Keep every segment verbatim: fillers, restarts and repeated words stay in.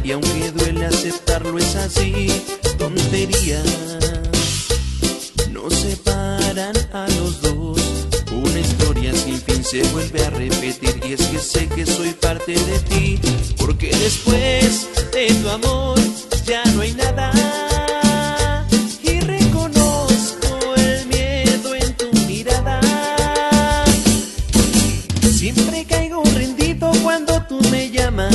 y aunque duele aceptarlo es así. Tonterías nos separan a los dos, una historia sin fin se vuelve a repetir. Y es que sé que soy parte de ti, porque después de tu amor ya no hay nada. Y reconozco el miedo en tu mirada. Siempre caigo rendido cuando tú me llamas.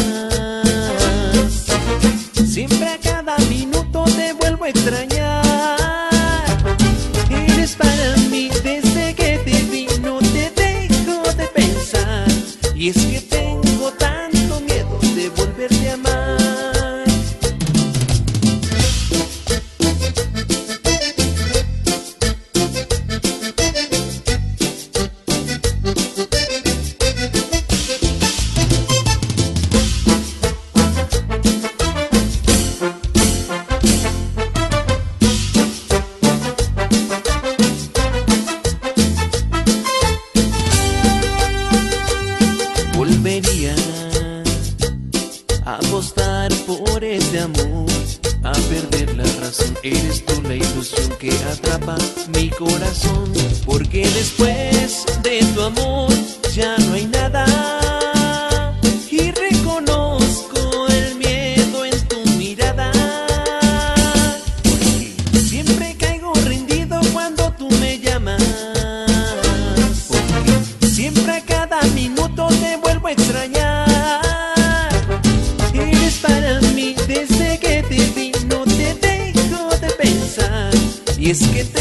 Siempre a cada minuto te vuelvo a extrañar. Eres para mí desde que te vi, no te dejo de pensar. Y es que tengo tanto miedo de volverte a amar. Volvería a apostar por este amor, a perder la razón. Eres tú la ilusión que atrapa mi corazón, porque después de tu amor ya no hay nada. Y reconozco el miedo en tu mirada. Porque siempre caigo rendido cuando tú me llamas. Porque siempre a cada minuto te vuelvo a extrañar. Eres para mí desde que te vi, no te dejo de pensar. Y es que te